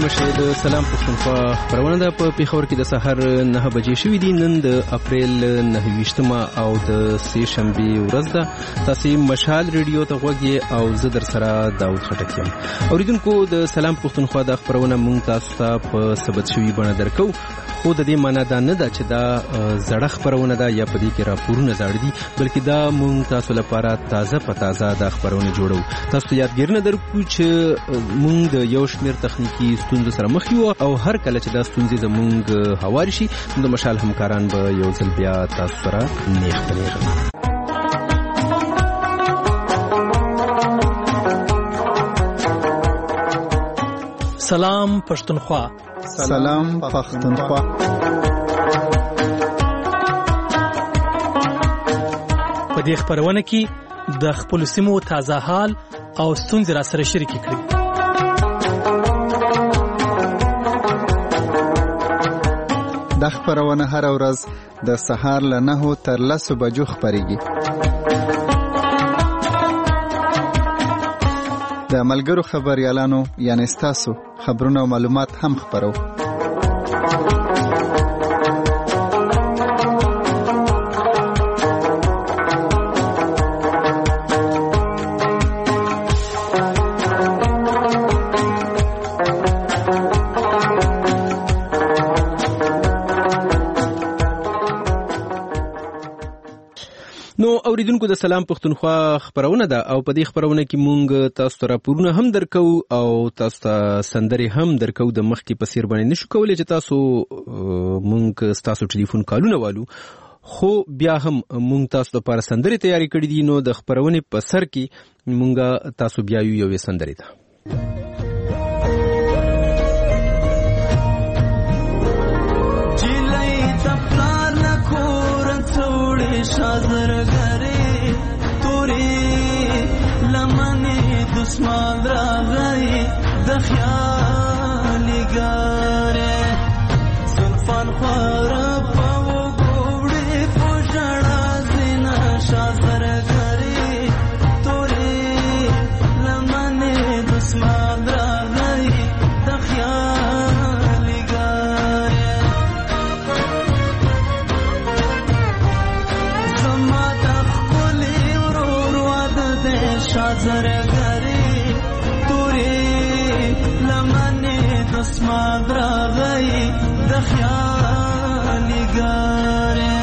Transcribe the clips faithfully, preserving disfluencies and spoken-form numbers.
مشه د سلام پښتونخوا خبرونه ده په پیښور کې د سحر نه بجې شوې دي. نن د اپریل نهه ویشتمه او د سه شنبه ورځ ده. تاسو مشال ریډیو ته غوږی او زه در سره داوود خټک یم. اوریدونکو د سلام پښتونخوا د خبرونه مونږ تاسو ته په ثبت شوی بڼه درکو، خو د دې معنی دا نه ده چې دا زړه خبرونه ده یا په دې کې راپورونه زړه دي، بلکې دا مونږ تاسو لپاره تازه په تازه د خبرونه جوړو. تاسو یادګیرنه درکو چې مونږ د یو شمېر تخنیکی ستونزو سره مخ یو او هر کله چې دا ستونزې زمونږ هوار شي د مشال همکاران به یو ځل بیا تاسو سره نیغ په نیغ. سلام پښتونخوا. سلام پښتونخوا. په دې خبرونه کې د خپل سیمو تازه حال او ستونزې را سره شریک کړئ. د خبرونه هر ورځ د سهار له نهو تر لسو بجو خبريږي. د ملګرو خبريالانو یعنی ستاسو خبرونه او معلومات هم خبرو. نو اوریدونکو د سلام پښتونخوا خبرونه ده او په دې خبرونه کې مونږ تاسو ته راپورونه هم درکو او تاسو ته سندري هم درکو. د مخ کې په سیر باندې نشو کولای چې تاسو مونږ تاسو ټلیفون کالونه والو، خو بیا هم مونږ تاسو لپاره سندري تیاری کړې دي. نو د خبرونه په سر کې مونږ تاسو بیا یو یو سندري ده. شازر گری توری لمنی دسمان را غی دخیالی گره سلفان خوار پاو گوڑی پوشڑا زینا شازر گری توری لمنی دسمان را غی دخیالی گره شازر گری توری لمنی دسمان را غی دخیالی گره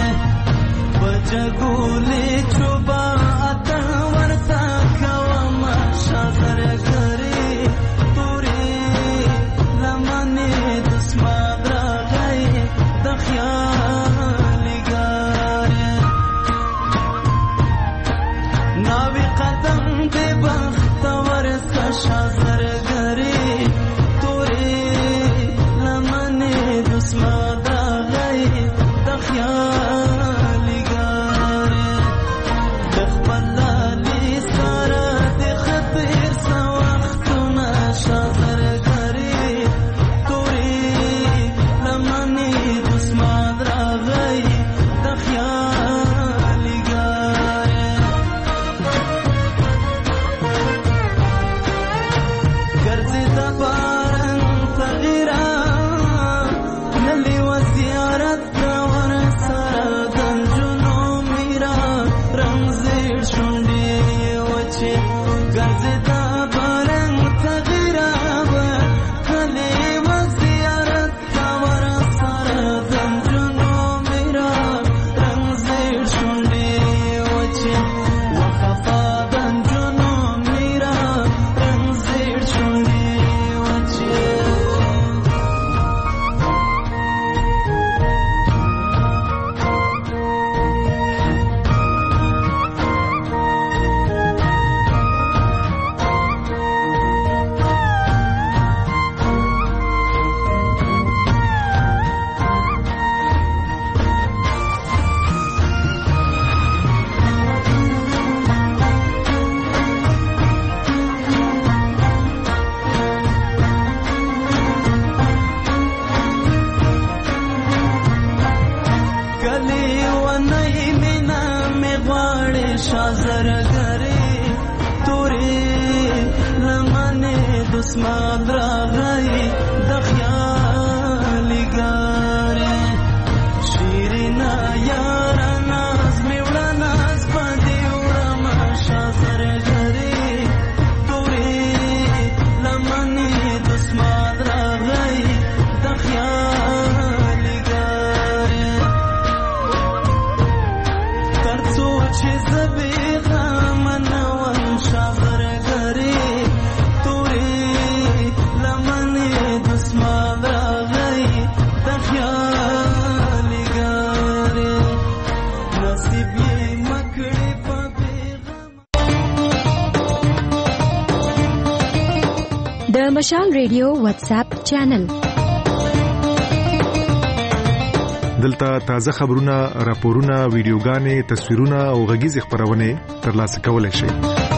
بجگولی چوبا اتن ورسا کوما شازر گری توری لمنی دسمان را غی دخیالی گره ناوی قدم دے بختور سا شازر گری توری لمنی دسمان دا غی دخیالی گری دخبلالی سارا دی خطیر سا وقتنا شازر گری توری لمنی دسمان دا غی دخیالی گری گرزی دبارن تغیرا نلی و زیارت دور سر گنجونو میرا رمزیر شندی وچی گرزی دبارن تغیرا نلی و زیارت دور سر گنجونو میرا رمزیر شندی وچی وخفا گنجونو میرا رمزیر شندی وچی کلی و نئی مینا میں غواړي شازر گری توری لمنی دسمان را غی د چې زبې غم نه وم شاغر غري تورې لمنې دسمال راغی د خیال ګارې نصیب یې مکړې په بیغم. د مشال ریډیو واتس اپ چینل دلته تازه خبرونه، راپورونه، ویډیوګانې، تصویرونه او غږیزې خبرونه ترلاسه کولای شئ.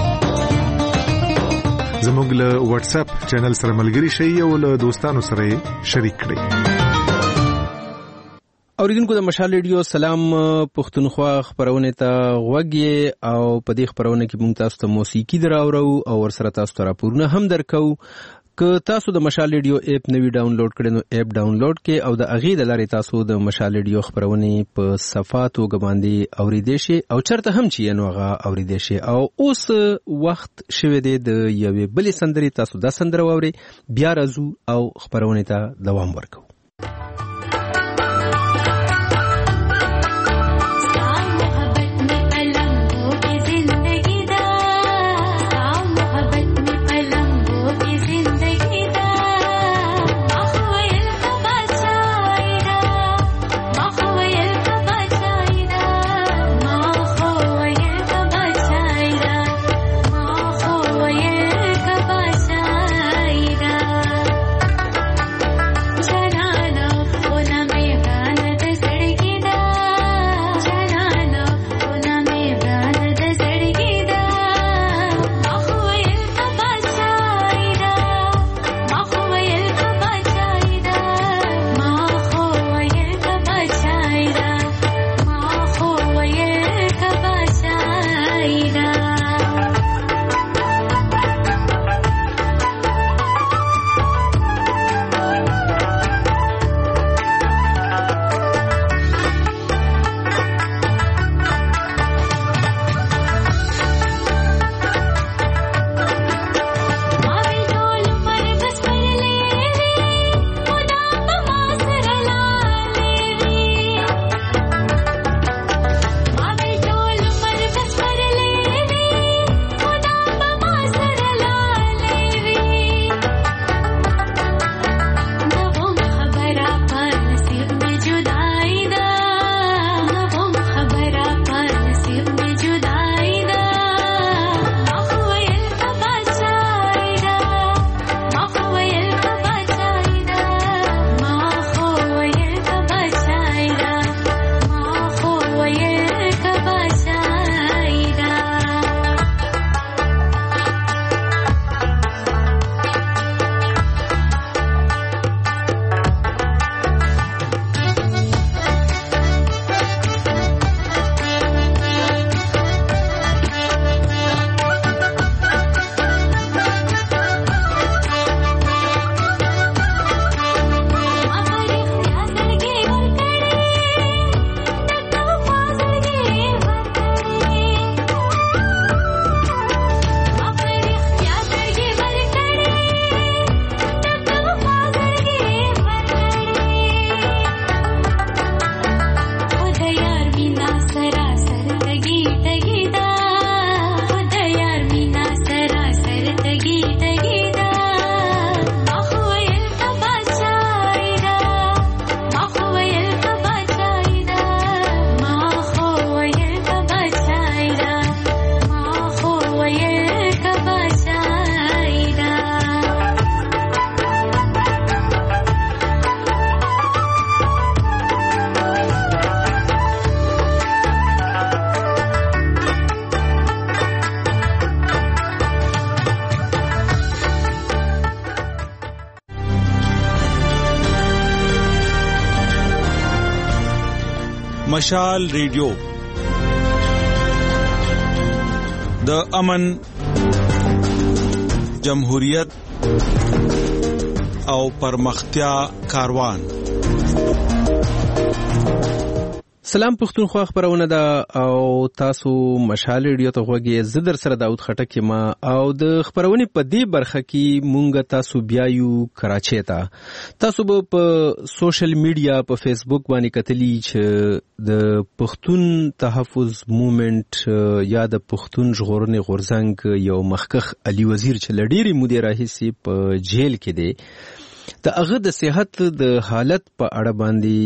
زموږ له واتس اپ چینل سره ملګري شئ او له دوستانو سره شریک کړئ. اوریدونکو د مشال ریډیو سلام، پښتونخوا خبرونه ته غوږی او په دې خبرونه کې موږ تاسو ته موسیقي دراوړو او ورسره تاسو ته راپورونه هم درکو. که تاسو د مشال ریډیو اپ نوی ډاونلوډ کړئ نو اپ ډاونلوډ کړئ او د اغې د لارې تاسو د مشال ریډیو خبرونه په صفحاتو غباندي اوریدئ شئ او چرته هم چې نو هغه اوریدئ شئ. او اوس وخت شوه دی د یوې بلې سندرې، تاسو دا سندره واورئ بیا راځو او خبرونه ته دوام ورکو. مشال ریډیو د امن، جمهوریت او پرمختیا کاروان. سلام پښتونخوا خبرونه ده او تاسو مشال ریډیو ته غوږی زه در سره داود خټک ما او د خبرونه په دې برخه کې مونږ تاسو بیا یو کراچي ته تاسو په سوشل میډیا په فیسبوک باندې کتلی چې د پښتون تحفظ موومېنټ یا د پښتون ژغورنې غورځنګ یو مخکخ علي وزیر چې لډيري مودې راهیسي په جیل کې دی د هغه د صحت د حالت په اړه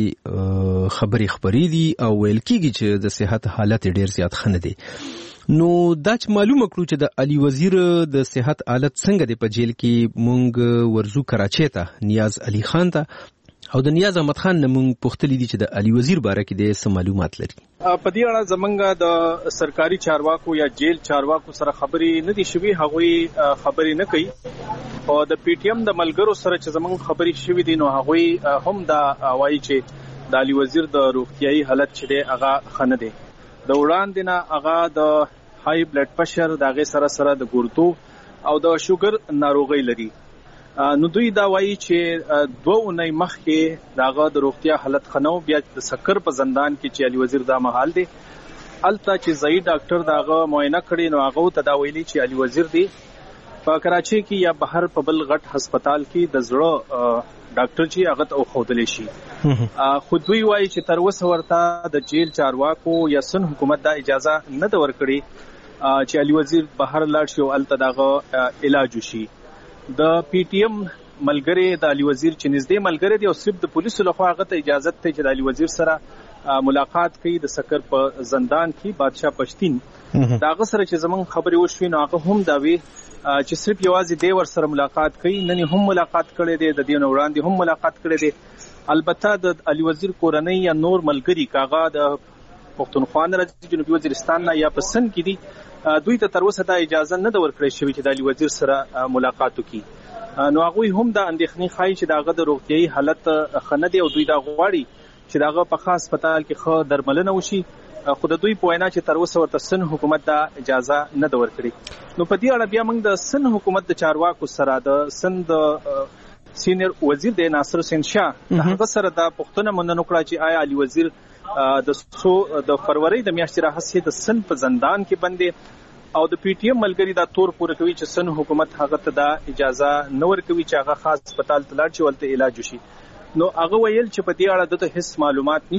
باندې خبري خبري دي او ویل کیږي چې د صحت حالت ډیر زیات خنه دي نو دا چې معلومه کړو چې د علي وزیر د صحت حالت څنګه دی په جیل کې مونږ ورزو کراچي ته نیاز علي خان ته او د نیاز احمد خان نه مونږ پوښتنه دي چې د علي وزیر باره کې د څه معلومات لري په دې اړه زمونږ د سرکاري چارواکو یا جیل چارواکو سره خبري نه دي شوي هغوی خبري نه کوي او د پی ټی ایم د ملګرو سره چې زمونږ خبري شوي دي نو هغوی هم دا وایي چې د علي وزیر د روغتيایي حالت چې دی هغه خنه دی د وړاندې نه هغه د های بلډ پريشر دغه سره سره د ګردو او د شوګر ناروغي لري نو دوی دا وایي چې دوه اونۍ مخکې داغه د روغتیا حالت خنو بیا د سکر په زندان کې چې علي وزیر دا محل دی الته چې ځای ډاکټر داغه معاینه کړي نو هغه ته دا ویلي چې علي وزیر دی په کراچي کې یا بهر په بل غټ هسپتال کې د زړه ډاکټر چې هغه ته خوذلې شي خو دوی وایي چې تر اوسه ورته د جیل چارواکو یا سن حکومت دا اجازه نه د ورکړي چې علي وزیر بهر لاړ شي او الته داغه علاج وشي د پی ټی ایم ملګری د علي وزیر چې نږدې ملګری دی او صرف د پولیسو لخوا هغه ته اجازه ته چې د علي وزیر سره ملاقات کوي د سکر په زندان کې بادشاہ پښتين داغه سره چې زمون خبري وشوي نو هغه هم دا وی چې صرف یوازې دی ور سره ملاقات کوي نن هم ملاقات کړي دی د دې نو وړاندې هم ملاقات کړي دی البته د علي وزیر کورنۍ یا نور ملګری کاغه د پښتونخوا راځي جنوبي وزیرستان نه یا پسند کې دي دوی ته تر اوسه دا اجازه نه د ورکړې شوې چې د علي وزیر سره ملاقات وکړي نو هغه هم دا اندېښنې خای چې داغه د روغتيایي حالت خنه دی او دوی دا غواړي چې داغه په خاص هسپتال کې خو درملنه وشي خو د دوی په وینا چې تر اوسه ورته سن حکومت دا اجازه نه د ورکړي نو په دې اړه بیا موږ د سن حکومت د چارواکو سره د سن د سینیئر وزیر د ناصر حسین شاه هغه سره دا پښتنه مننه کړه چې آیا علي وزیر د سو د فروری د میاشتې راهیسې د سن په زندان کې بندي او د پی ټی ایم ملګری دا تور پوره کوي چې سن حکومت هغه ته دا اجازه نه ورکوي چې هغه خاص هسپتال ته لاړ شي ولته علاج وشي نو هغه ویل چې په دې اړه د هیڅ معلومات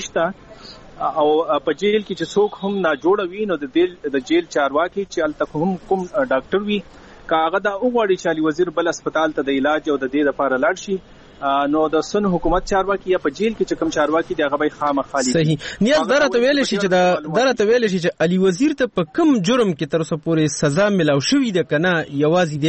نشته او په جیل کې چې څوک هم نه جوړوي نو د د جیل چارواکي چې الته هم کوم ډاکټر وي کاغه دا وګړي چې علي وزیر بل هسپتال ته د علاج او د دې لپاره لاړ شي نو د سن حکومت چارواکي یا په جیل کې چې کوم چارواکي دی هغه به خامخالي صحیح نیاز درته ویل شي چې دا درته ویل شي چې علي وزیر ته په کوم جرم کې تر اوسه پورې سزا ملاو شوې ده کنه یوازې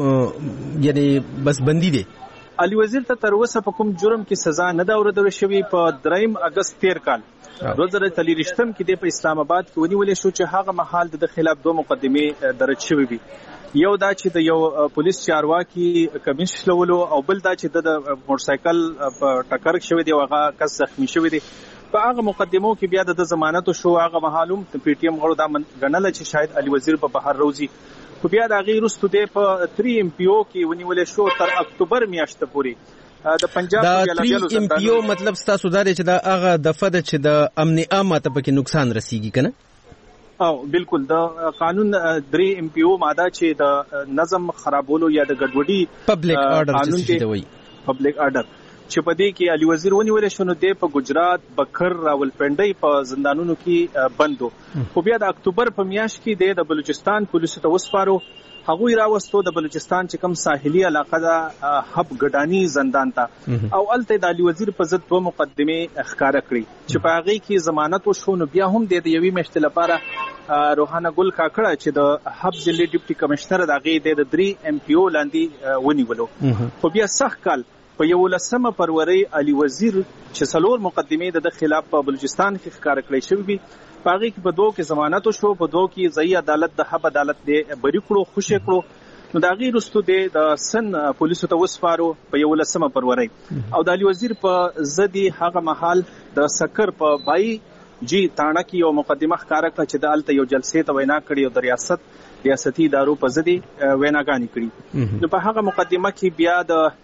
دی یعنی بس بندي دی علي وزیر ته تر اوسه په کوم جرم کې سزا نه دا اوریدل شوې په دریم اگست تیر کال دو هزار څلورم کې د اسلام آباد کې ونیول شو چې هغه محل د خلاف دوه مقدمه درج شوې وي یو دا چې د یو پولیس چارواکي کمیشن لولو او بل دا چې د موټر سایکل په ټکر شوی دی هغه کس زخمی شوی دی په هغه مقدمو کې بیا د ضمانت شو هغه معلوم پی ټی ایم غړو دا غنل چې شاید علي وزیر په بهر روزي خو بیا د غیر رستو دی په تری ام پی او کې ونیول شو تر اکتوبر میاشتې پورې د پنجاب د تری ام پی او مطلب تاسو دا چې دا هغه دفعه چې د امن عامه ته پکې نقصان رسیږي کنه او بالکل د قانون درې ام پی او ماده چې د نظم خرابولو یا د ګډوډي پبلک آرډر چې دی وایي پبلک آرډر چې په دې کې علي وزیر ونیول شو نو د په ګجرات بکر راولپنډي په زندانونو کې بندو خو بیا د اکتوبر په میاشت کې د بلوچستان پولیسو ته وسپارو هغوی راوستو د بلوچستان چې کوم ساحلي علاقه ده حب ګډانی زندان ته او الته د علي وزیر په ضد دوه مقدمه ښکارا کړی چې په هغه کې ضمانت وشو نو بیا هم د یوې میاشتې لپاره روحانه ګل کاکړه چې د حب ضلع ډیپټي کمشنر دغه د درې ام پی او لاندې ونیولو خو بیا سخت کال په یو لسمه فروری علي وزیر چې څلور مقدمه د خلاف په بلوچستان کې ښکارا کړی شوی پاغي کې په دوه کې ضمانت شو په دوه کې ځای عدالت د حب عدالت دی بری کړو خوشی کړو نو دا غیر رستو د سن پولیسو ته وسپارو په یو لسمه فروری او د علي وزیر په زدي هغه محل د سکر په بای جی تاڼه کې یو مقدمه ښکارا کړه چې د الته یو جلسې ته وینا کړې او د ریاست ریاستي ادارو په زدي ویناګانی کړي نو په هغه مقدمه کې بیا د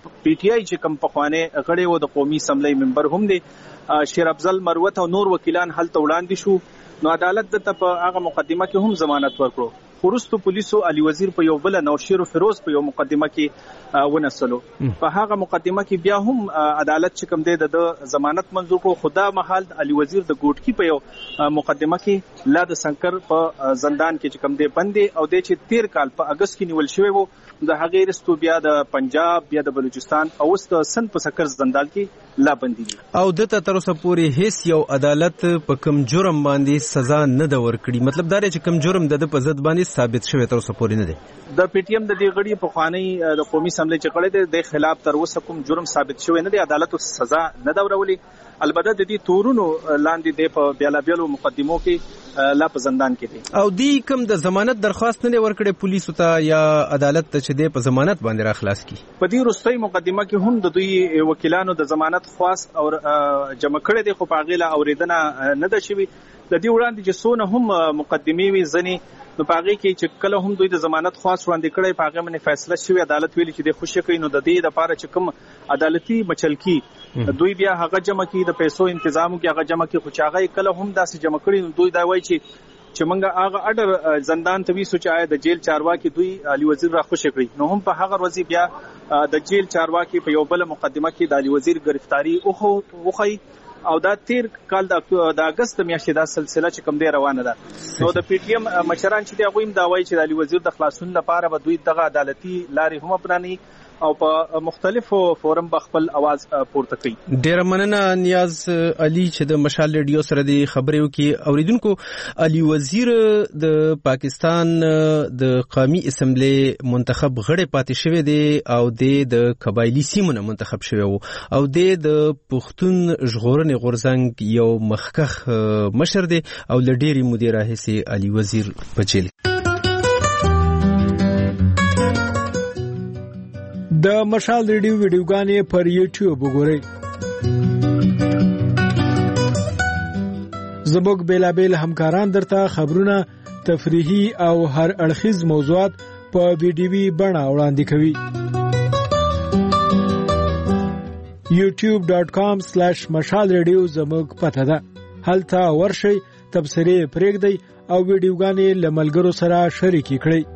پی ټ آی چې کوم پخوانه غړي و د قومي اسمبلی ممبر هم دی شیر افضل مروت او نور وکیلان هلته وړاندې شو نو عدالت د په هغه مقدمه کې هم ضمانت ورکړو. خورستو پولیسو علي وزیر په یو بل نوشیر فیروز په یو مقدمه کې ونسلو. په هغه مقدمه کې بیا هم عدالت چې کوم دی د ضمانت منظور کو خدا محل علي وزیر د ګوټکی په یو مقدمه کې لا د سنکر په زندان کې چې کوم دی بندي او د چې تیر کال په اگست کې نیول شوی وو د هغې رستو بیا د پنجاب بیا د بلوچستان او اوس د سند په سکر زندان کې لا بندي او د تر اوسه پورې هیڅ یو عدالت په کم جرم باندې سزا نه دا ورکړي. مطلب دا چې کم جرم د په ضد باندې ثابت شوی تر اوسه پورې نه دی. د پی ټی ایم د دې غړي په خوانی د قومي اسمبلی چې کړی دی د خلاف تر اوسه کوم جرم ثابت شوی نه دی. عدالت سزا نه دا ورولي. البته د دې تورونو لاندې د په بیلابیلو مقدمو کې لا په زندان کې دي او دی کوم د ضمانت درخواست نه ورکړي پولیسو ته یا عدالت ته چې د په ضمانت باندې را خلاص کی. په دې وروستۍ مقدمه کې هم د دوی وکیلانو د ضمانت خواست او جمع کړي دي خو په هغه لا اوریدنه نه ده شوی. د دې وړاندې چې سونه هم مقدمي وي ځنی نو پاغي کې چې کله هم دوی د ضمانت خواست وړاندې کړي پاغه باندې فیصله شوی عدالت ویلي چې د خوشی کوي نو د دې لپاره چې کوم عدالتي مچلکی دوی بیا هغه جمع کی د پیسو تنظیم کې هغه جمع کې خوشاغه کله هم داسې جمع کړي نو دوی دا وایي چې چې منګه هغه اډر زندان ته وی سوچای د جیل چارواکي دوی علي وزیر را خوشی کړي نو هم په هغه ورځ بیا د جیل چارواکي په یو بل مقدمه کې د علي وزیر گرفتاری او خو او دا تیر کال د اگست میاشتې دا سلسله چې کوم دی روانه ده نو د پی ټی ایم مشران چې دی هغه هم دا وایي چې علي وزیر د خلاصون لپاره به دوی دغه عدالتي لارې هم اپناني او په مختلفو فورم بخپل आवाज پورته کوي. ډیر مننه نیاز علي چې د مشال ریډیو سره د خبرو کې اوریدونکو. علي وزیر د پاکستان د قومي اسمبلی منتخب غړی پاتې شوی دی او د قبایلی سیمو نه منتخب شوی وو او د پښتون ژغورنې غورځنګ یو مخکخ مشر دی او لډيري مدیر راهسي علي وزیر په جیل. د مشال ریډیو ویډیوګانې پر یوټیوب وګورئ. زموږ بیلابیل همکاران درته خبرونه تفریحي او هر اړخیز موضوعات په ویډیوي بڼه وړاندې کوي. یوټیوب ډاٹ کام سلیش مشال ریډیو زموږ پته ده. هلته ورشئ، تبصرې پرېږدئ او ویډیوګانې له ملګرو سره شریکې کړئ.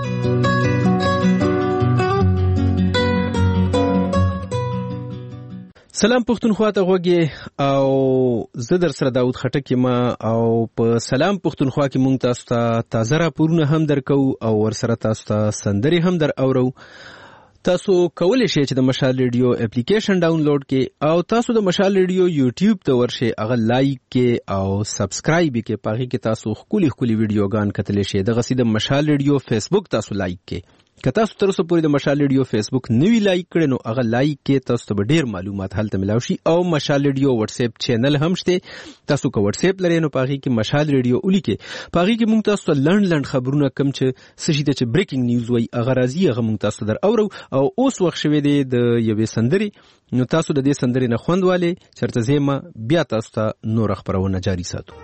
سلام پښتونخوا ته غوږی او زه در سره داود خټک یم او په سلام پښتونخوا کې مونږ تاسو ته تازه راپورونه هم درکو او ورسره تاسو ته سندري هم در اورو. تاسو کولی شئ چې د مشال ریډیو اپلیکیشن ډاونلوډ کړئ او تاسو د مشال ریډیو یوټیوب ته ورشئ، هغه لایک کړئ او سبسکرایب کړئ. په هغه کې تاسو خولي خولي ویډیوګان کتلی شئ. دغه سي د مشال ریډیو فیسبوک تاسو لایک کړئ. که تاسو تر اوسه پورې د مشال ریډیو فیسبوک نوی لایک کړئ نو هغه لایک کې تاسو ته ډیر معلومات هلته ملاوي شي. او مشال ریډیو واتس اپ چینل هم شته. تاسو کو واتس اپ لرئ نو پاغي کې مشال ریډیو ولیکئ. پاغي کې مونږ تاسو لړن لړن خبرونه کم چې سشي ته بریکینګ نیوز وای هغه راځي هغه مونږ تاسو در اورو. او اوس وخت شوی دی د یوې سندري نو تاسو د دې سندري نه خوندواله چرته زما بیا تاسو ته نور خبرونه جاری ساتو.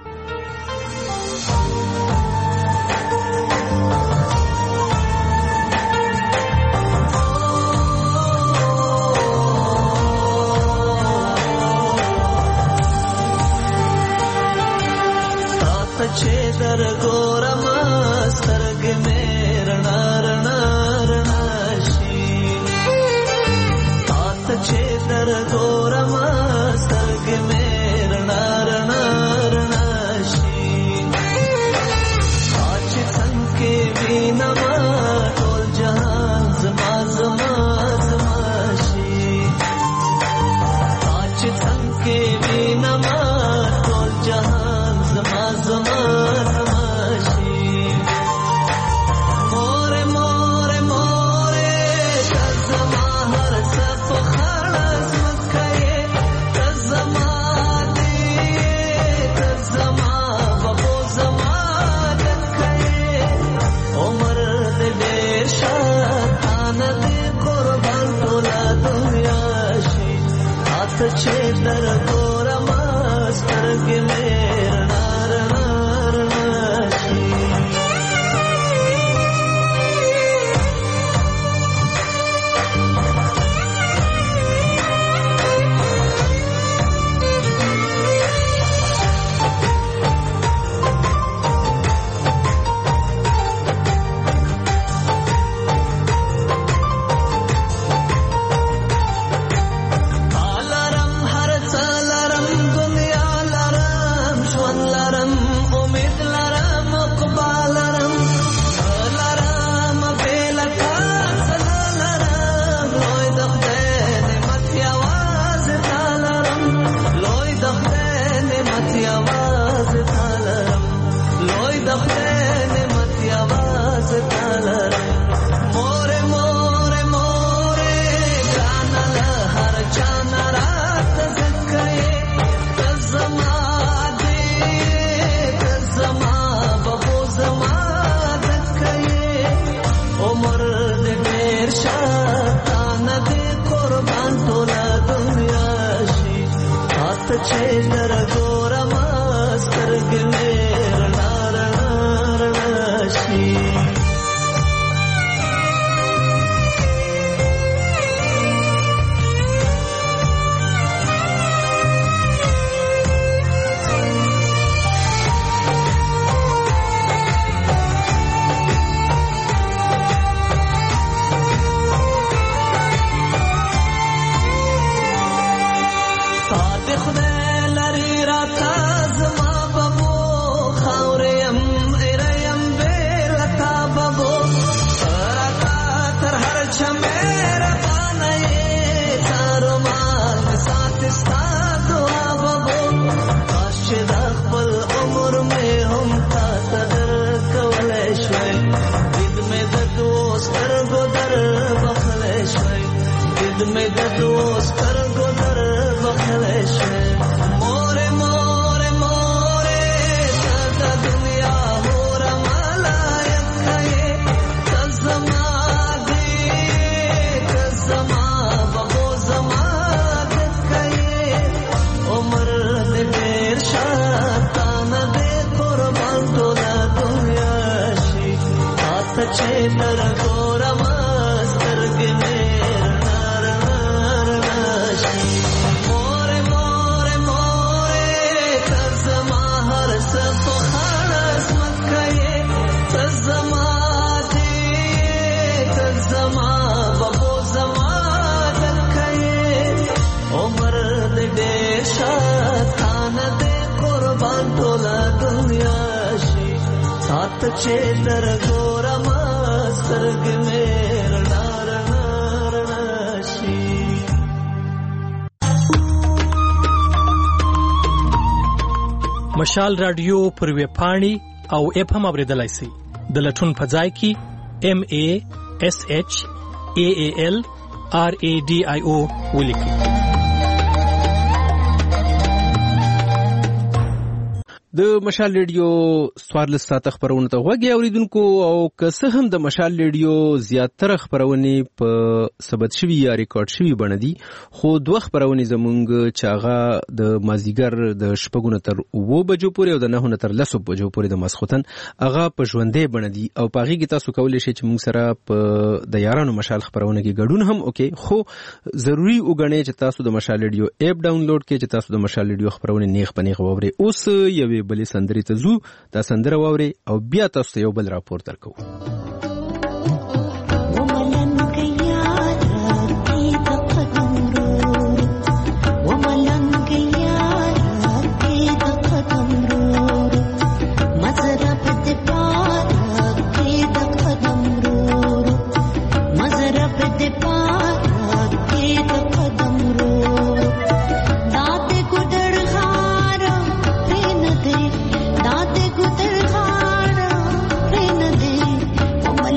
چې در ګورم سترګ مې رڼا رڼا رڼا شي، تات چې در ګورم سترګ مې رڼا رڼا رڼا شي، چې څنګه وینم ټول جهان زما زما زما شي، چې څنګه وینم ټول جهان زما زما سات چې در ګورم سترګې مې رڼا رڼا رڼا شي में दोस्त कर गुजर बखलेश मोरे मोरे मोरे सदा दुनिया मोरा मलायक है तज़मा दे तज़मा बबो ज़मा है उम्र दे देर शातान दे कुर्बान तोला दुनिया शी हाथ चेतर गोरा मस्तर के चेतर गोरा मस्तरग मेरा नारा नाराशी مشال رادیو پر وی پاڼي او اپ هم اوریدلای شي د لټون په ځای کې ام ا اس اچ ا ا ال ار ا ډي اي او ولیکي. د مشال ریډیو سوارل ساته خبرونه ته وګي اوریدونکو او که څه هم د مشال ریډیو زیاتره خبرونه په ثبت شوی یا ریکارډ شوی بڼه دي خو دوه خبرونه زمونږ چاغه د مازیګر د شپږونه تر و بجو پورې او د نهونه تر لسو بجو پورې د مسخوتن هغه په ژوندې بڼه دي او پاغي کې تاسو کولای شئ چې موږ سره په د یارانو مشال خبرونه کې ګډون هم اوکي خو ضروری وګڼئ چې تاسو د مشال ریډیو اپ ډاونلوډ کړئ چې تاسو د مشال ریډیو خبرونه نیغ پنیغ ووري اوس یو بلې سندري ته زو دا سندره ووري او بیا تاسو ته یو بل راپور درکو. Mama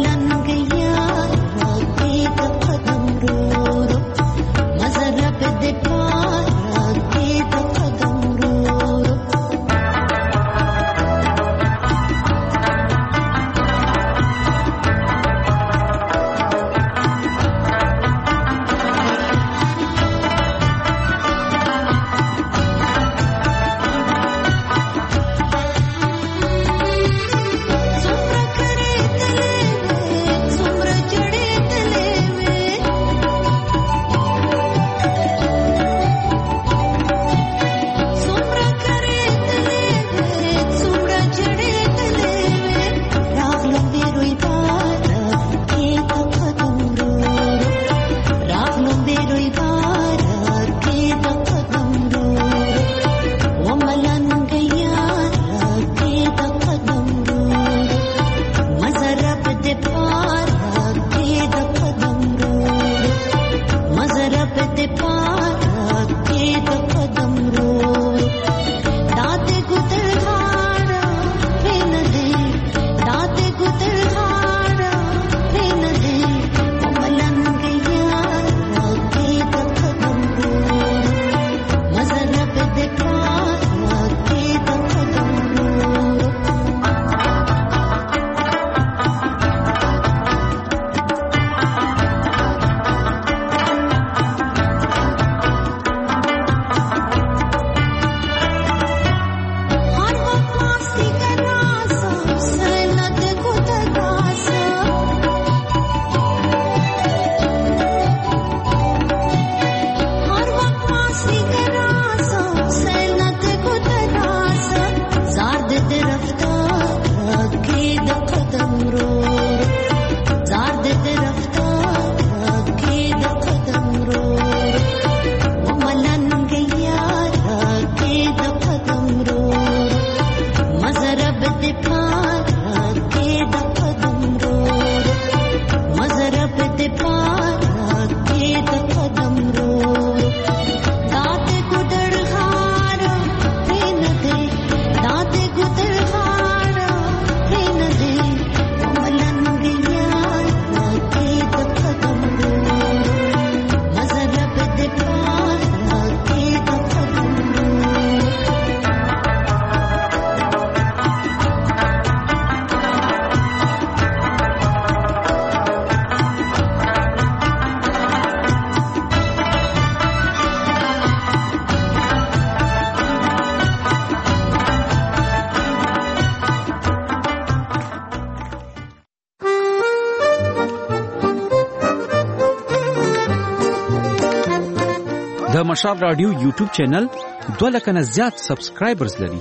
مشال رادیو یوټیوب چینل دوه لکه نه زیات سبسکرایبرز لري.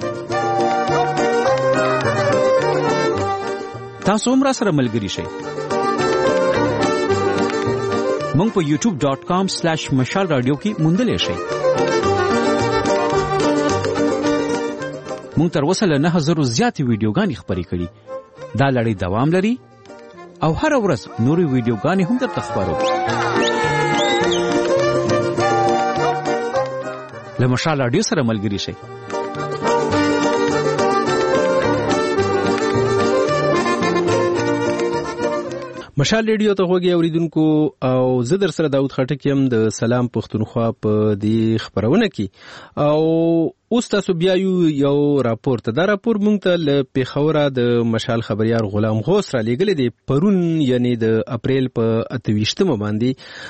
تاسو هم را سره ملګري شئ. مونږ په یوټیوب ډاٹ کام سلیش مشال رادیو کې موندلی شئ. مونږ تر اوسه له نه زرو زیاتې ویډیوګانې خپرې کړي. دا لړۍ دوام لري او هر ورځ نورې ویډیوګانې هم درته خپرو. له مشال رادیو سره ملګري شئ. مشال ریډیو ته غوږی اوریدونکو او زه در سره داود خټک یم د سلام پښتونخوا په دې خبرونه کې. او اوس تاسو بیا یو راپور ته دا راپور مونږ ته له پیښوره د مشال خبريار غلام غوث را لېږلی دی. پرون یعنی د اپریل په اتهویشتمه باندې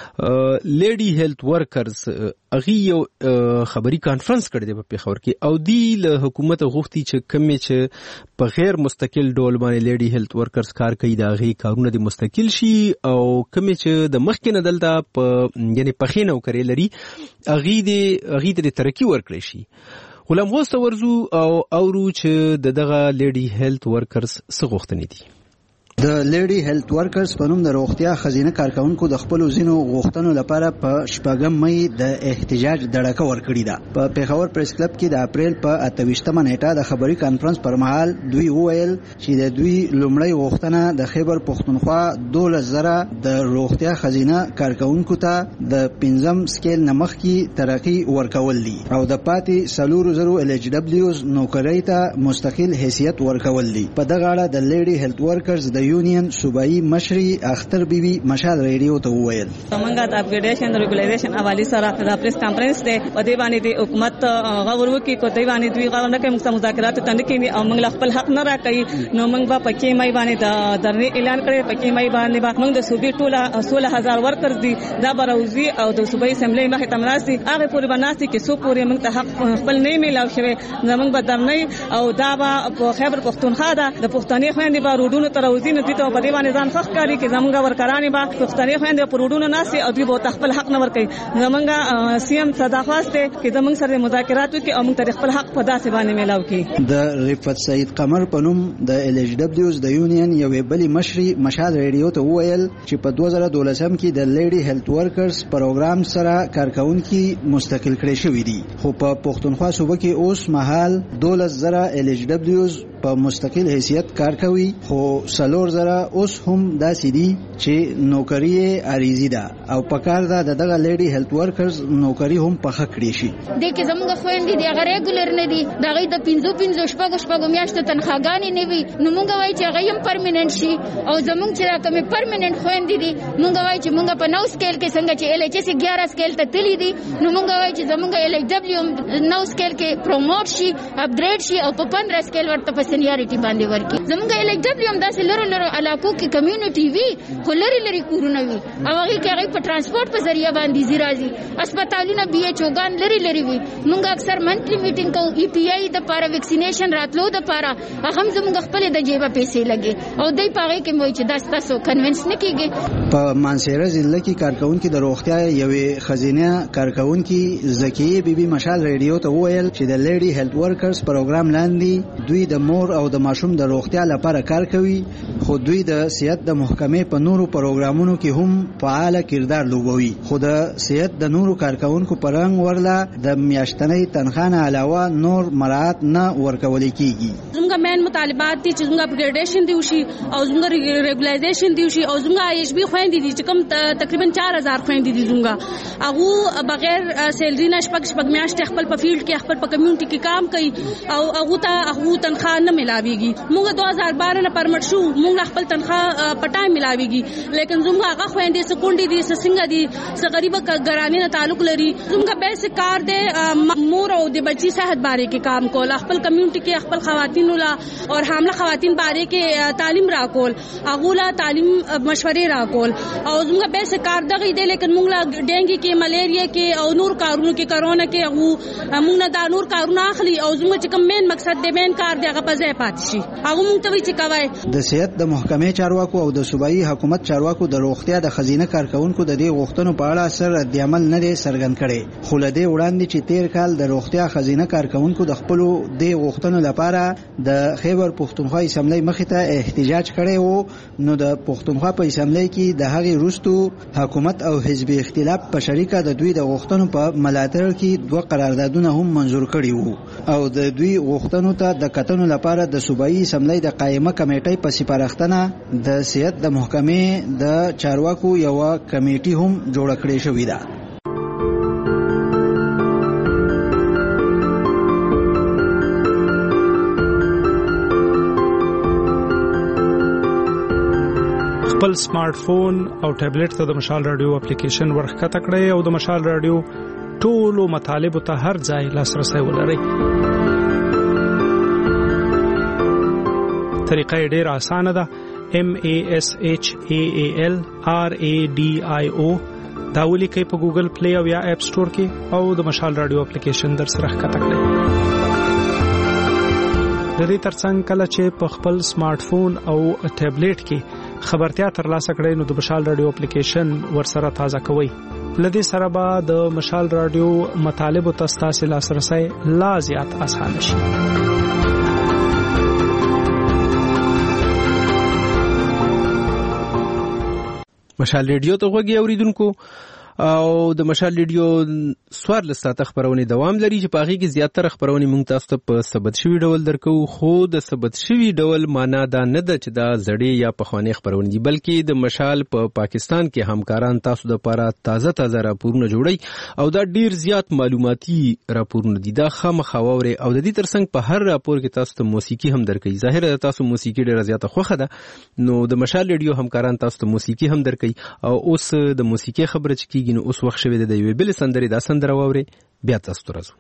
لیډي هیلث ورکرز اغي یو خبري کانفرنس کړی دی په پیښور کې او دی له حکومت غوښتي چې کمې چې په غیر مستقل ډول باندې لیډي هیلث ورکرز کار کوي دا غي کارونه دي مستقل شي او کمې چې د مخکې نه دلته په یعنی پخې نوکري لري اغي دي اغي د ترقی ورکړي شي. غلام غوث ورزو او اورو چې دغه لیډي هیلث ورکرز څه غوښتنې دي. د لیډي هیلث ورکرز په نوم د روغتیا خزینه کارکونکو د خپل ځینو غوښتنو لپاره په شپږم مې د احتجاج دړکه ورکړې ده. په پیښور پریس کلب کې د اپریل په اتهویشتمه نیټه د خبري کانفرنس پر مهال دوی وویل چې د دوی لومړی غوښتنه د خیبر پښتونخوا دولس زره د روغتیا خزینه کارکونکو ته د پنځم سکیل نمخ کې ترقی ورکول دي او د پاتې سلور زرو ال ایچ ډبلیوز نوکری ته مستقل حیثیت ورکول دي. په دغه اړه د لیډي هیلث ورکرز د یونین صوبایي مشري اختر بیبي مشال ریډیو ته وویل موږ د اپګریډیشن ریګولیشن حواله سره د پریس کانفرنس ته په دې باندې د حکومت غوړ وکي کو دی باندې دوی غوړ نه کوي موږ مذاکرات ته نه کوي او موږ خپل حق نه راکړي نو موږ په پکې مې باندې د درنې اعلان کړی پکې مې باندې موږ د صوبې ټوله سولہ هزار ورکرز دي دا بروزي او د صوبایي اسمبلی مخه تمراسي هغه پورې بناسي کې سو پورې موږ ته حق خپل نه میلاو شوی زموږ په درنې او دا په خیبر پښتونخوا دا د پښتنې خويندې په روډونو تر وزین دي ته په دې باندې ځان فخ کاری کې زمونږ ورکرانې با پښتنې خويندې په روډونو ناسي او دوی به خپل حق نه ورکړي. زمونږ سی ام صداخواسته کې زمونږ سره مذاکرات وکړي او موږ ته خپل حق په داسې باندې میلاو کړي. د رفعت سید قمر په نوم د ال ایچ ډبلیوز د یونین یو بلی مشري مشال ریډیو ته وویل چې په دوه زره دولسم کې د لیډي هیلث ورکرز پروګرام سره کارکونکي مستقل کړي شوی دي خو په پښتونخوا صوبه کې اوس مهال دولس زره ال ایچ ډبلیوز په مستقل حیثیت کار کوي خو سلور زره اوس هم داسې دي چې نوکری عریضی ده او په کار ده دغه لیډي هیلث ورکرز نوکری هم په حق کړی شي. د کې زموږ خويندې د هغه ریګولر نه دي دغه د پنځو پنځو شپږو شپږو میاشتو تنخواګانې نه وي نو موږ وایي چې هغه هم پرمننت شي او زموږ چې راکمه پرمننت خويندې دي موږ وایي چې موږ په نو سکیل کې څنګه چې ال ایچ اس اګیارہ سکیل ته تللی دي نو موږ وایي چې زموږ ال ایچ ډبلیو نو سکیل کې پروموټ شي اپګریډ شي او په پندرہ سکیل ورته په سینیاریټي باندې ورکی. زموږ ال ایچ ډبلیو هم داسې لرو لرو علاقو کې کمیونټي وی خو لري لري کورونه وي او هغه کې هغه په ترانسپورت په ذریعہ باندې زیرازي هسپتالونه بي ایچ اوګان لري لري وي. موږ اکثر منتلی میټینګ کوو ای پی آی د لپاره ویکسینیشن راتلو د لپاره هغه زموږ خپل د جیبه پیسې لګي او دای پاره کې وایي چې دا تاسو کنوینس نه کیږي. په مانسیره ضلع کې کارکونکو د روغتیا یوې خزینه کارکونکو زکیه بیبي مشال ریډیو ته وویل چې د لیډي هیلث ورکرز پروګرام لاندې دوی د مور او د ماشوم د روغتیا لپاره کار کوي خو دوی د صحت د محکمې په نورو پروګرامونو کې هم فعال کردار لوبوي خو د صحت د نورو کارکونکو پرنګ ورلا د میاشتنۍ تنخواه نه علاوه نور مراعات نه ورکول کیږي. زموږ مین مطالبات دي چې زموږ اپګریډیشن دی وشي او زموږ ریګولیزیشن دی وشي او زموږ ایچ بي خويندې دي چې کوم تقریبا چار هزار خويندې دي زموږ هغه بغیر سیلری نه شپږ شپږ میاشتې خپل په فیلډ کې خپل په کمیونټي کې کار کوي او هغه ته هغه تنخواه نه ملاويږي. موږ دوه هزار بارہ نه پرمټ شو موږ خپل تنخواه پټای ملاويږي لیکن زموږ هغه خويندې سکونډي دي څنګه دي څنګه غریب ګرانی نه تعلق لري زموږ بیسیک کار دے مور او د بچی صحت باره کې کام کول خپل کمیونټي کې خپل خواتین لا او حامله خواتین باره کې تعلیم راکول اغولا تعلیم مشورې راکول او زموږ بیسیک کار دغه دی لیکن موږ لا ډینګي کې ملیریا کې او نور کارونو کې کرونا کې هغه موږ نه دا نور کارونه اخلي او زموږ چې کوم مین مقصد دی مین کار دی هغه په ځای پات شي هغه موږ ته وی چې کوي. د صحت د د محکمې چارواکو او د صوبایي حکومت چارواکو د روغتیا د خزینه کارکونکو د دې غوښتنو په اړه سر رد عمل نه دی څرګند کړی، خو له دې وړاندې چې تیر کال د روغتیا خزینه کارکونکو د خپلو دې غوښتنو لپاره د خیبر پښتونخوا اسمبلی مخې ته احتجاج کړی و، نو د پښتونخوا په اسمبلی کې د هغې وروستو حکومت او حزبي اختلاف په شریکه د دوی د غوښتنو په ملاتړ کې دوه قراردادونه هم منظور کړي وو او د دوی غوښتنو ته د کتنو لپاره د صوبایي اسمبلی د قائمه کمیټې په سپارښتنه د صحت د محکمې د چارواکو یوه کمیټي هم جوړه کړې شوې ده. خپل سمارټ فون او ټابلیټ ته د مشال رادیو اپلیکیشن ورښکته کړئ او د مشال رادیو ټولو مطالبو ته هر ځای لاسرسی ولرئ. طریقه یې ډېره اسانه ده. M A S H A A L R A D I O دا ولیکئ په ګوګل پلی او یا اپ سټور کې او د مشال رادیو اپلیکیشن در سره ښکته کړئ. د دې ترڅنګ کله چې په خپل سمارټ فون او ټابلیټ کې خبرتیا ترلاسه کړئ نو د مشال رادیو اپلیکیشن ورسره تازه کوئ. لدې سره به د مشال رادیو مطالبو ته ستاسو لاسرسی لا زیات اسانه شي. مشال ریډیو ته غوږی اوریدونکو او د مشال ریډیو سوار لساته خبرونه دوام لري چې پاغي کې زیاتره خبرونه مونږ تاسو ته په ثبت شوی ډول درکو، خو د ثبت شوی ډول معنا دا نه ده چې دا زړې یا پخوانی خبرونه دي، بلکې د مشال په پا پاکستان کې همکاران تاسو د لپاره تازه تازه راپورونه جوړي او دا ډیر زیات معلوماتي راپورونه دي. دا خامخاوري او د دې ترڅنګ په هر راپور کې تاسو ته موسیقي هم درکوي. ظاهر ده تاسو موسیقي ډیره زیاته خوښه ده، نو د مشال ریډیو همکاران تاسو ته موسیقي هم درکوي او اوس د موسیقي خبره چې نو اوس وخت شوی د یوې بل سندرې دا سندره واوري بیا تاسو ته راځو.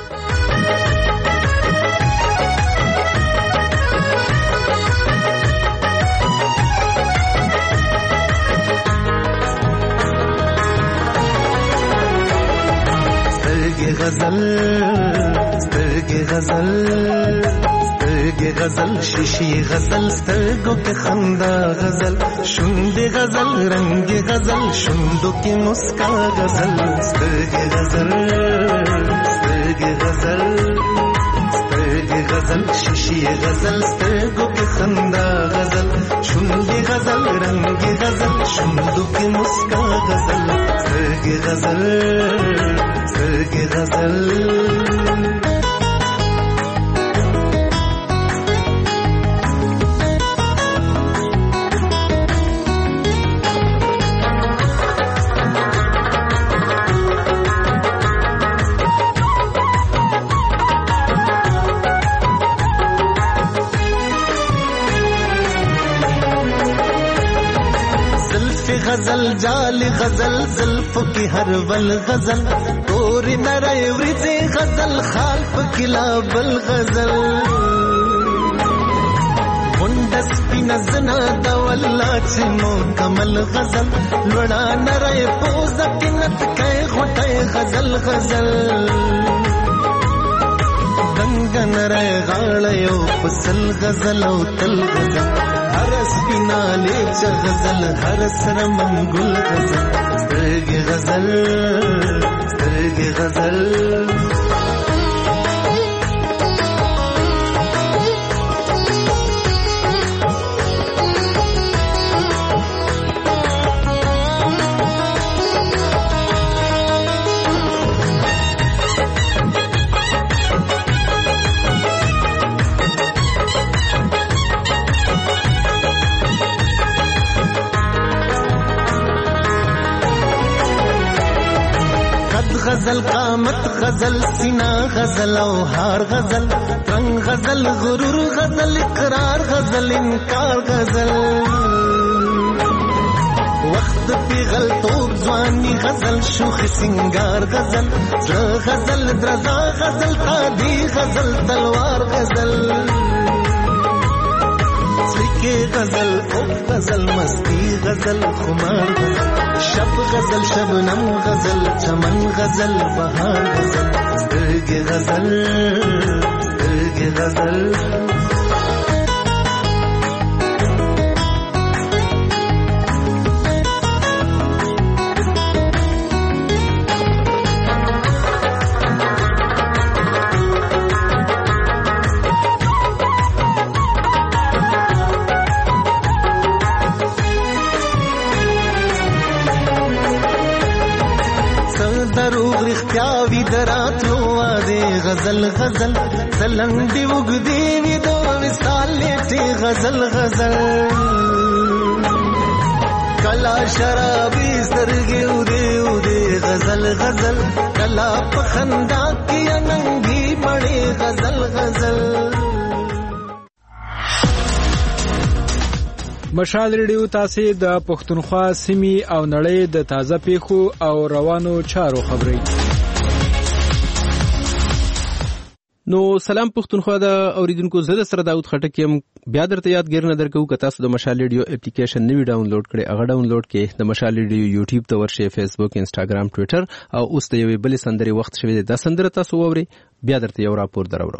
سترګې غزل سترګې غزل سترګې غزل شیشې غزل سترګو کې خندا غزل شونډې غزل رنگ غزل شونډو کې مسکا غزل سترګې غزل سترګې غزل سترګې غزل شیشې غزل سترګو کې خندا غزل شونډې غزل رنگ غزل شونډو کې مسکا غزل سترګې غزل سترګې غزل غزل جال غزل زلف کی ہر ول غزل توری نرے ورزے غزل خالف کلابل غزل منڈس پی نزنا دولا چمو کمل غزل لڑا نرے پوز کنت کے غٹے غزل غزل دنگن رے غاڑیو پسل غزل او تل غزل ہر سپینا لیچ غزل ہر سر منگل غزل سترګې غزل سترګې غزل غزل قامت غزل سینا غزل او ہار غزل رنگ غزل غرور غزل اقرار غزل انکار غزل وقت پی غلطوب ځواني غزل شوخ سنگار غزل زړه غزل درزا غزل تادي غزل تلوار غزل سکے غزل او غزل مستی غزل خمار غزل شب غزل شبنم غزل چمن غزل بہار غزل سترګې غزل سترګې غزل غزل غزل تلنډي وګدي وي دو وصال لټي غزل غزل کلا شرابي سترګي ودي ودي غزل غزل کلا پخندا کی اننګي مړي غزل غزل. مشال ریډیو تاسو د پښتونخوا سیمې او نړۍ د تازه پیښو او روانو چارو خبري. نو سلام پښتونخوا د اوریدونکو زړه سره داود خټک يم بیا درته یادګر نه درکو که تاسو د مشال ریډیو اپلیکیشن نوی ډاونلوډ کړئ هغه ډاونلوډ کړئ د مشال ریډیو یوټیوب ته ورشئ فیسبوک انسټاګرام ټوئیټر او اوس د یوې بلې سندرې وخت شوی د سندره تاسو ووري بیا درته یو راپور درورو.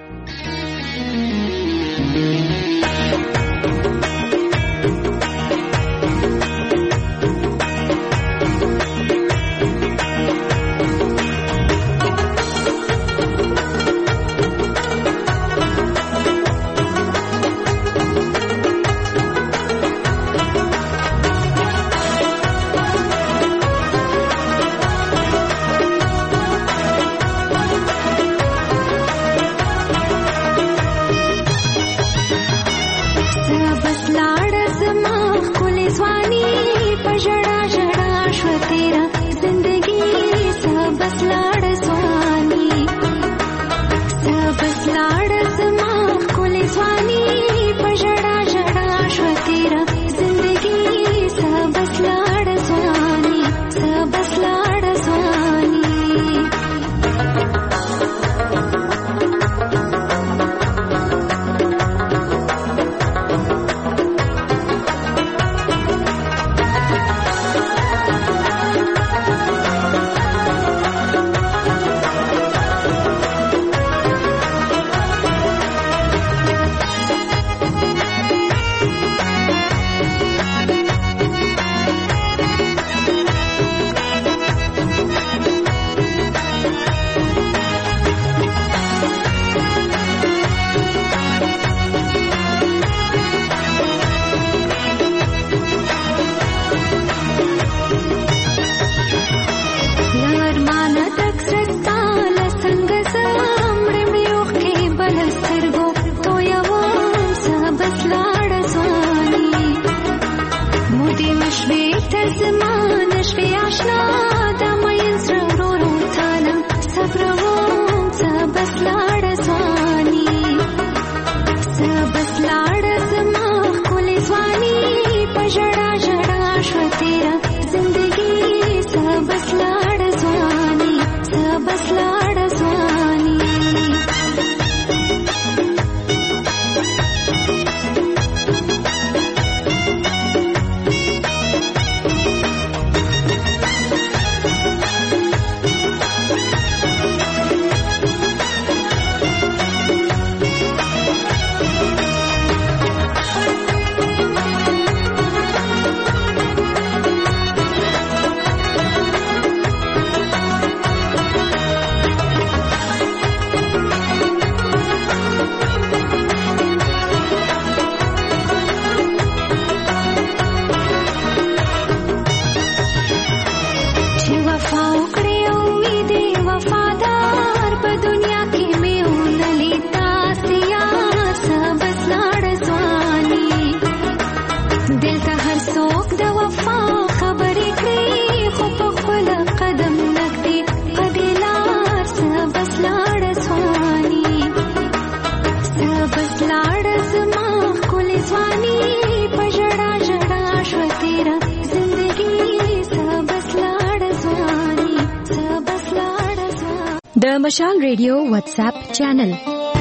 د مشال ریډیو واتس اپ چینل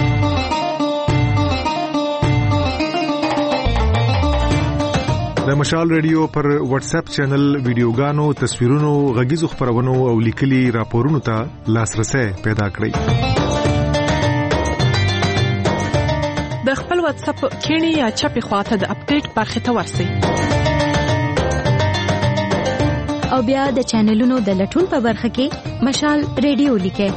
د مشال ریډیو پر واتس اپ چینل ویډیوګانو تصویرونو غږیزو خبرونو او لیکلي راپورونو ته لاسرسي پیدا کړئ. د خپل واتس اپ کینی یا چپی خواته د اپډیټ برخه ته ورسئ او بیا د چینلونو د لټون په برخه کې مشال ریډیو لیکئ.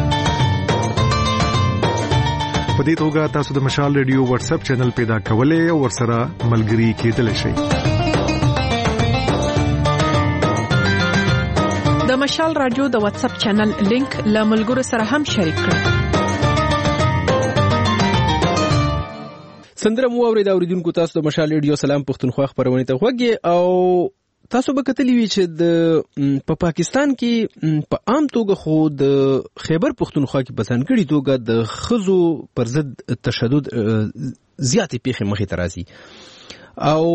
په دې توګه تاسو د مشال ریډیو واتس اپ چینل پیدا کولای او ورسره ملګري کېدلی شئ. د مشال رادیو د واتس اپ چینل لینک له ملګرو سره هم شریک کړئ. سندره مو اورید اوریدونکو تاسو د مشال ریډیو سلام پښتونخوا خبرونه ته وګورئ او تاسو به کتلی وی چې د په پاکستان کې په عام توګه خو د خیبر پښتونخوا کې په ځانګړي توګه د خزو پر ضد تشدد زیاتې پیښې مخې ته راځي او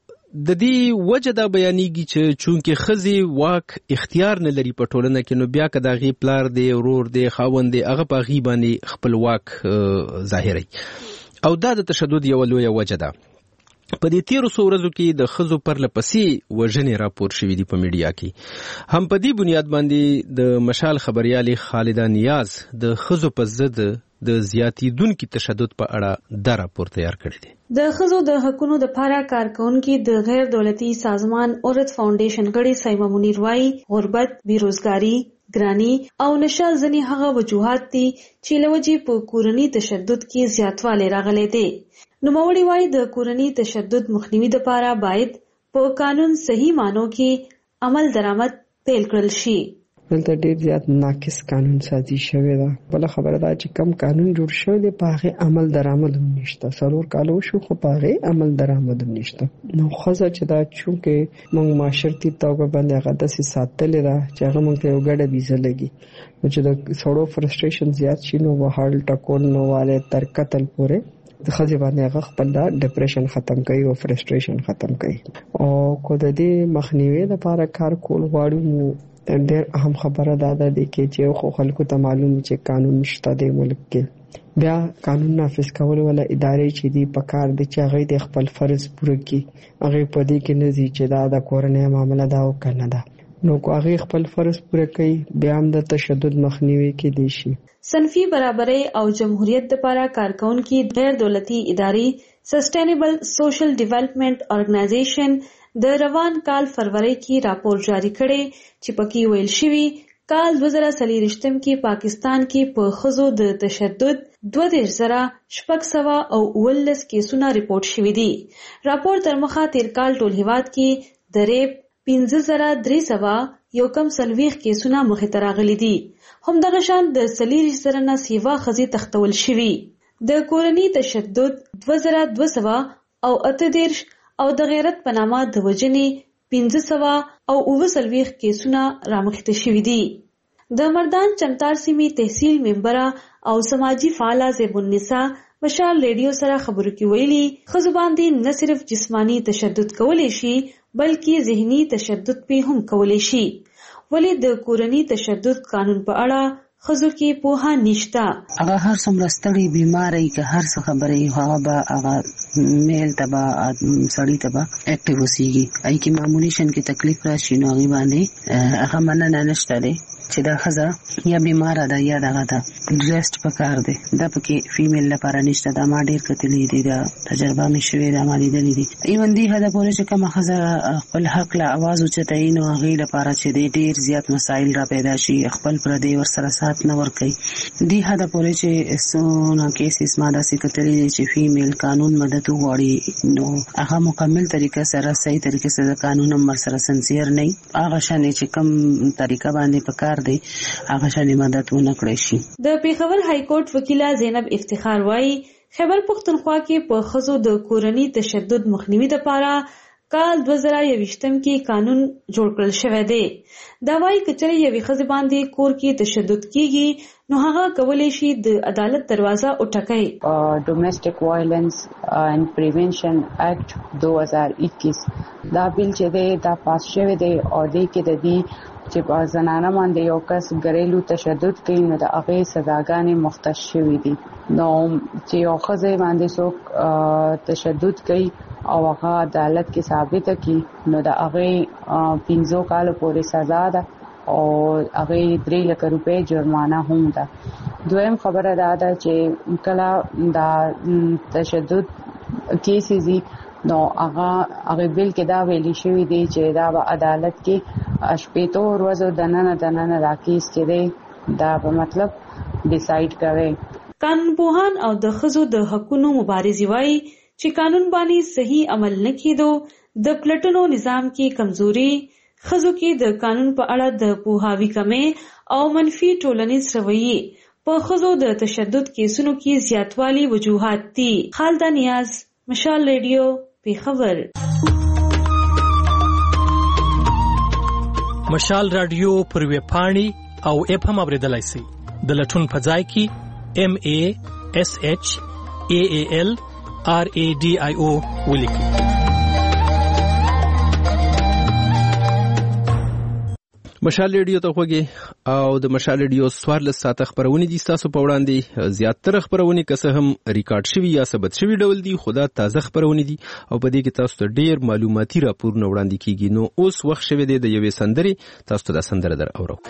د دې وجه دا بیانېږي چې چونکه خزي واک اختیار نه لري په ټولنه کې نو بیا کدا غي پلار دی ورور دی خاوند دی هغه په غي باندې خپل واک ظاهري او دا د تشدد یو لوی وجه ده. په دې تیرو څو ورځو کې د خزو پر لپسې وژنې راپور شوې دي په میډیا کې. هم په دې بنیاد باندې د مشال خبريالي خالده نیاز د خزو په ضد د زیاتیدونکو تشدد په اړه دا راپور تیار کړی دی. د خزو د حقونو د پاره کارکونکو د غیر دولتي سازمان اورت فاونډیشن غړي سایما منیر وايي غربت، بیروزګاری، ګرانی او نشه ځنی هغه وجوهات دي چې لوجي په کورنی تشدد کې زیاتوالی راغلی دی. نو موري وايي د کورنی تشدد مخنیوي لپاره باید په قانون صحیح مانو کې عمل درآمد پیل کړل شي. دلته ډیر زیات ناقص قانون سازي شوی دا. بل خبره دا چې کم قانون جوړ شوی دی په هغه عمل درآمد هم نشته. څلور کالو شو خو په هغه عمل درآمد هم نشته. نو خزه چې دا چونکه موږ معاشرتي توګه باندې هغه د ساتلې دا چې هغه موږ ته یو ګډه ویزه لګي چې د سړو فرستریشن زیات شي نو وهال ټکور نو والے تر قتل پورې د خځې باندې هغه خپل دا ډیپریشن ختم کوي او فرستریشن ختم کوي. او کو د دې مخنیوي لپاره کار کول غواړو نو ډېر اهم خبره دا ده چې چې خو خلکو ته معلوم چې قانون نشته د ملک کې بیا قانون نافذ کول ولا ادارې چې دی په کار دي چې هغه د خپل فرض پوره کړي. هغه په دې کې نه دي چې دا د کورنۍ معاملې دا او کنه ده نو کو هغه خپل فرض پوره کوي بیا هم د تشدد مخنیوي کې دي شي. صنفي برابرۍ او جمهوریت لپاره کارکونکو غیر دولتي ادارې سسټینیبل سوشل ډیولپمنٹ ارګنایزیشن د روان کال فروری کې راپور جاری کړي چې پکې ویل شوی کال دوه زره څلوېښتم کې پاکستان کې په خزو د تشدد دوه دېرش زره شپږ سوه او اوولس کیسونه ریپورت شوي دي. راپور تر مخه تیر کال ټول هیواد کې د ریپ پنځه زره درې سوه یو کم څلوېښت کیسونه مخې ته راغلي دي. همدغه شان د څلوېښت زره نه سیوا ښځې تختول شوي. د کورني تشدد دوه زره دوه سوه او اته دېرش او د غیرت په نامه د وژنې پنځه سوه او اووه څلوېښت کیسونه رامخته شوي دي. د مردان چمتار سیمې تحصیل ممبره او سماجی فعاله زیب النساء مشال ریډیو سره خبرو کې ویلي ښځو باندې نه صرف جسمانی تشدد کولی شي بلکې ذهني تشدد په هم کولی شي. ولی د کورنی تشدد قانون په اړه خزو کې پوها نشتا. هغه هر څومره ستړي بیماری که هر څه خبرې هغه به هغه میل تبا سړی تبا اکټیو وسیږي. ای کی معمولی شن کې تکلیف راشي نو هغه باندې هغه مننه نشته دی چې دا خزه یا بیمار ده یا دغه ده ریسټ پکار دی. دا پکې فیمیل لپاره نشته. دا ما ډیر کتلې دي دا تجربه مې شوې ده ما لیدلې دي. ایون دی هدا پورې چې کومه خزه خپل حق له आवाज اوچتای نو هغه لپاره چې ډیر زیات مسایل را پیدا شي خپل پر دی ور سره سات نه ور کوي. دی هدا پورې چې سونه کیسز ما داسې کتلې چې فیمیل قانون مدد وغواړي نو هغه مکمل طریقه سره صحیح طریقه سره قانون هم سره سنسیر نه هغه شانه چې کوم طریقه باندې پکار دی هغه شانه مدد ونه کړی شي. د پیښور های کورټ وکیله زینب افتخار وايي خیبر پښتونخوا کې په خزو د کورنی تشدد مخنیوي لپاره کال دوه زره یوویشتم کې قانون جوړ کړل شوی دی. دا وايي کچره یوې ښځې باندې کور کې تشدد کیږي نو هغه کولی شي د عدالت دروازه وټکوي. ډومېسټک وایلنس اینڈ پریونشن ایکټ دو هزار اکیس دا بیل چې دی دا پاس شوی دی او د کې د دې چې په زنانه باندې یو کس ګریلو تشدد کوي نو د هغه سزاګانې مختص شوې دي. نو چې یو ښځه باندې څوک تشدد کوي او هغه عدالت کې ثابت کړي نو د هغه پنځه کال پورې سزا ده او هغه درې لک روپۍ جرمانه هم ده. دویم خبره دا ده چې کله دا تشدد کیسز نو هغه هغه بیل کې دا ویلي شوی دی چې دا به عدالت کې شپېتو ورځو دننه دننه راکېس کې دی دا په مطلب ډیسایډ کوي. قانون پوهان او د ښځو د حقونو مبارزې وایي چې قانون باندې صحیح عمل نه کېدو د پلټنو نظام کې کمزوري ښځو کې د قانون په اړه د پوهاوي کمې او منفي ټولنیز رویې په ښځو د تشدد کیسونو کې زیاتوالی وجوهات دي. خالده نیاز، مشال ریډیو، پیښور. مشال رادیو پر ویب پاڼې او اپ هم اوریدلای شئ. د لټون په ځای کې ایم ای ایس ایچ ای ای ایل آر ای ډي آی او ولیکئ. مشال ریډیو ته خوږی او د مشال ریډیو څوارلس ساعته خبرونه دي ستاسو په وړاندې. زیاتره خبرونه که څه هم ریکارډ شوي یا ثبت شوي ډول دي، خو دا تازه خبرونه دي او په دې کې تاسو ته ډیر معلوماتي راپورونه وړاندې کیږي. نو اوس وخت شوی دی د یوې سندرې، تاسو ته دا سندره در اورو.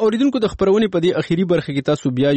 اوریدونکو د خبرونې په دې اخیری برخه کې تاسو بیا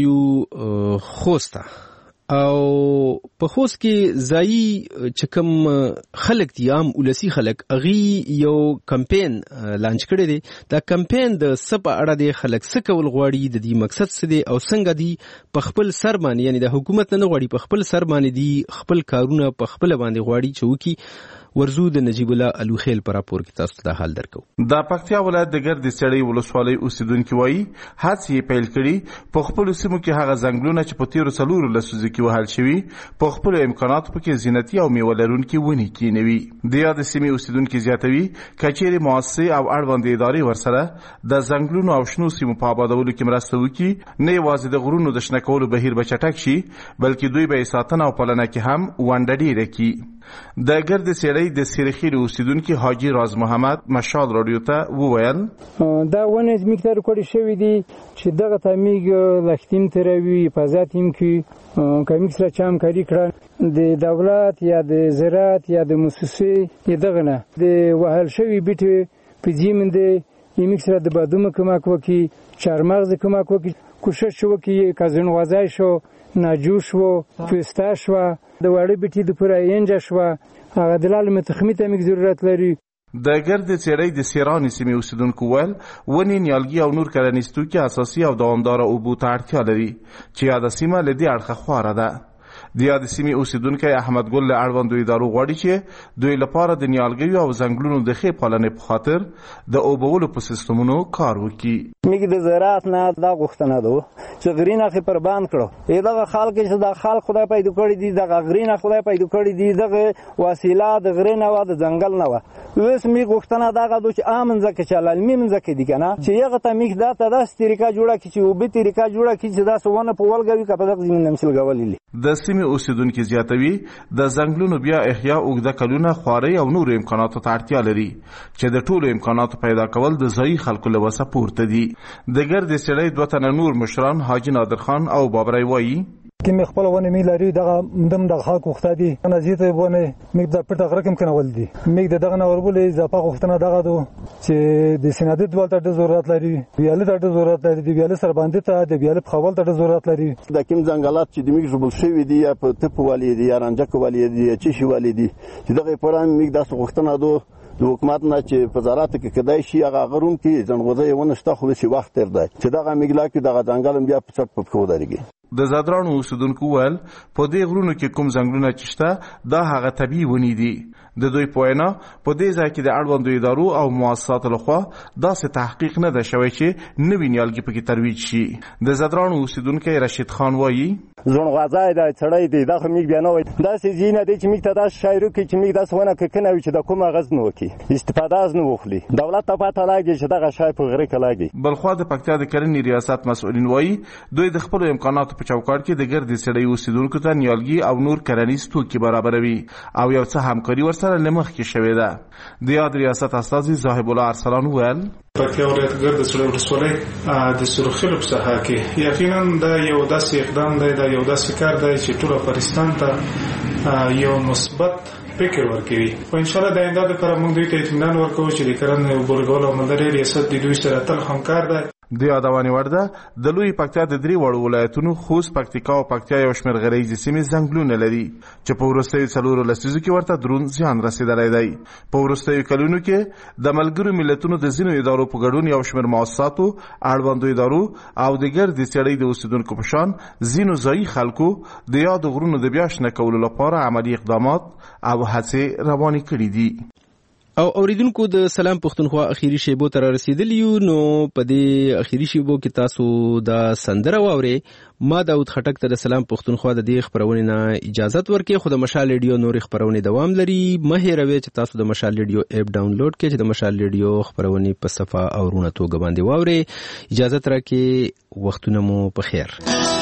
یو خوسته او په خوست کې ځایي چې کوم خلک دي عام ولسی خلک اغي یو کمپین لانچ کړی دی. دا کمپین د سپ اړه دی خلک څه کول غواړي د دې مقصد څه دی او څنګه دی په خپل سر باندې یعنی د حکومت نه غواړي په خپل سر باندې دی خپل کارونه په خپل باندې غواړي چې وکي. ورزو د نجیب الله الوخیل پر راپور کې تاسو ته حال درکو. د پکتیا ولایت د ګرد سړی ولسوالۍ اوسیدونکو وایي هڅې پیل کړي په خپل سیمو کې هغه ځنګلونه چې په تیرو څلورو لسیزو کې وهل شوي په خپل امکاناتو پکې زینتي او میوه لرونکي ونې کینوي. د یاد سیمې اوسیدونکو زیاتوي کچېرې مؤسسې او اړوند ادارې ورسره د ځنګلونو او شنو سیمو په آبادولو کې مرسته وکړي نه یوازې د غرونو د شنه کولو بهیر به چټک شي بلکې دوی به ساتنه او پالنه کې هم ونډه ډېره کړي. د ګرد سړی د سیرخیر اوسیدونکو حاجی راز محمد مشال رادیو ته وویل دا ونه میکتر کوړی شوی دی چې دغه تامیګ لختیم تروي حفاظت هم کی کمیک سره چم کاری کړه د دولت یا د زراعت یا د مؤسسې دغه نه د وهل شوی بیټ په زمین د یمیک سره د بادوم کومک وکي چارمغز کومک وکي کوشش وکي کازن غوازای شو ناجوش و پستاش و د وړې بیټي د پوره انجا شو هغه د لال متخمیته میک ضرورت لري. د ګرد سړی د سیرانی سیمې اوسیدونکو ول ونی نیالګي او نور کرنیستو کې اساسي او دوامدار اوبو ته اړتیا لري چې یاد سیمه لدی اړخه خواره ده. د یاد سیمې اوسیدونکو احمد ګل له اړوندو ادارو غواړي چې دوی لپاره د نیالګیو او ځنګلونو د ښې پالنې په خاطر د اوبولو په سیستمونو کار وکړي. میګ د زراعت نه دا غوښتنه ده چې غرینه خې پر باندې کړو دغه خلک چې د خلک خدای پیدا کړی دي دغه غرینه خدای پیدا کړی دي دغه وسیله د غرینه و د ځنګل نه و اوس میګ غوښتنه دغه د چې امن زکه چې لالمي من زکه دي کنه چې یغه ته میګ دا ته د طریقه جوړه کی چې او به طریقه جوړه کی چې دا سونه په ولګوي کپه دغه زمين نمسل غولې. د سیمې اوسیدونکو زیاتوي د ځنګلونو بیا احیا اوږده کلونه خواري او نور امکاناتو ته اړتیا لري چې د ټولو امکاناتو پیدا کول د ځای خلکو له وسه پورته دي. د ګرد سړی دوه تنه نور مشران حاجی نادر خان او بابرای وایي کې مې خپل ونه می لري دغه دم د خلک وخته دي انا زیته ونه مې د پټه غرکم کنه ول دي مې دغه نور بولې اضافه وختنه دغه دو چې د سینادت ولته د ضرورت لري ویاله ته ضرورت لري دی ویاله سر باندې ته د ویاله په خپل ته ضرورت لري. د کوم ځنګلات چې د میګ جوړ شوی دی یا په تپ والی دی یا رانجک والی دی چې شي والی دی چې دغه پران میګ داسې وختنه دو د حکومت نه چې په زراعت کې کدای شي هغه غروم کې ځنغوزه ونه شته خو شي وخت تر دی چې دغه میګلا کې دغه ځنګل بیا په څټ په خو درګي. د زادرانو اوسیدونکو ول په دې غرونو کې کوم ځنګلونه چې شته دا هغه طبيعي ونی دي. د دوی په وینا په دې ځای کې د اړوندو ادارو او مؤسساتو لخوا داسې تحقیق نه ده شوی چې نوی نیالګي پکې ترویج شي. د زادرانو اوسیدونکو رشید خان وایي زړغوازای د چړې دی د خمیګ بیا نه وای دا سې زینه دی چې میګ ته تاسو شایرو کې چې میګ تاسو ونه کنه چې د کومه غز نه وکي استفاده از نه وخلی دولت ته پته لاګي چې دغه شای په غره کې لاګي. بلخوا د پکتیا د کرنې ریاست مسؤلین وایي دوی د خپل امکاناتو په چوکاټ کې د ګرد سړی اوسیدونکو ته نیالګي او نور کرنیز توکي برابروي او یو څه همکاري ورسره لمخ کې شوې ده. د یاد ریاست استاذ صاحب الله ارسلان ویل پکتیا ولایت ګرد سړی ولسوالۍ د سرخیلو په ساحه کې یقینا دا یو داسې اقدام دی دا یو داسې کار دی چې ټول افغانستان ته یو مثبت فکر ورکوي او ان شاء الله د آینده لپاره موږ دوی ته اطمینان ورکوو چې د کرنې او بورګول او مالدارۍ ریاست د دوی سره تل همکار دی. د یادوانې وړ ده د لوی پکتیا د درې وړو ولایتونو خوست پکتیکا او پکتیا یو شمېر غریزي سیمې ځنګلونه لري چې په وروستیو څلورو لسیزو کې ورته دروند زیان رسېدلی دی. په وروستیو کلونو کې د ملګرو ملتونو د ځینو ادارو په ګډون یو شمېر مؤسساتو اړوندو ادارو او د ګرد سړی د اوسیدونکو په شان ځینو ځایي خلکو د یادو غرونو د بیا شنه کولو لپاره عملي اقدامات او هڅې روانې کړي دي. او اوریدونکو د سلام پښتونخوا اخیری شیبو تر رسیدلیو نو په دې اخیری شیبو کې تاسو د سندره واوري ما داود خټک ته د سلام پښتونخوا د دې خبرونه نه اجازه ورکړي خو د مشال ریډیو نور خبرونه دوام لري مه هیروي چې تاسو د مشال ریډیو اپ ډاونلوډ کړئ چې د مشال ریډیو خبرونه په صفه او رونه توګه باندې واوري. اجازه ترکه وختونه مو په خیر.